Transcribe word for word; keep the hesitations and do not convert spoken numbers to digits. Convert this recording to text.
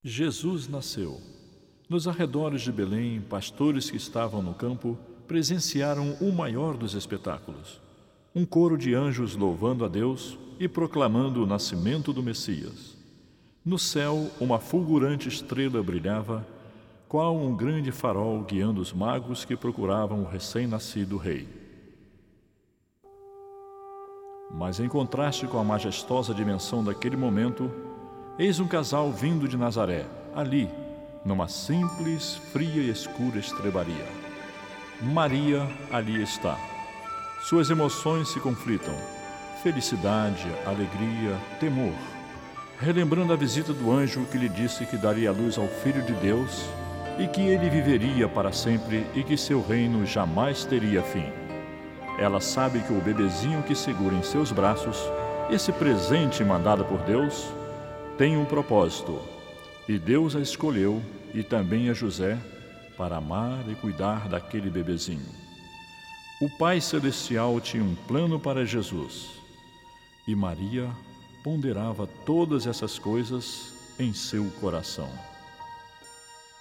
Jesus nasceu. Nos arredores de Belém, pastores que estavam no campo presenciaram o maior dos espetáculos. Um coro de anjos louvando a Deus e proclamando o nascimento do Messias. No céu, uma fulgurante estrela brilhava, qual um grande farol guiando os magos que procuravam o recém-nascido rei. Mas em contraste com a majestosa dimensão daquele momento, eis um casal vindo de Nazaré, ali, numa simples, fria e escura estrebaria. Maria ali está. Suas emoções se conflitam, felicidade, alegria, temor, relembrando a visita do anjo que lhe disse que daria a luz ao Filho de Deus e que ele viveria para sempre e que seu reino jamais teria fim. Ela sabe que o bebezinho que segura em seus braços, esse presente mandado por Deus, tem um propósito, e Deus a escolheu, e também a José, para amar e cuidar daquele bebezinho. O Pai Celestial tinha um plano para Jesus, e Maria ponderava todas essas coisas em seu coração.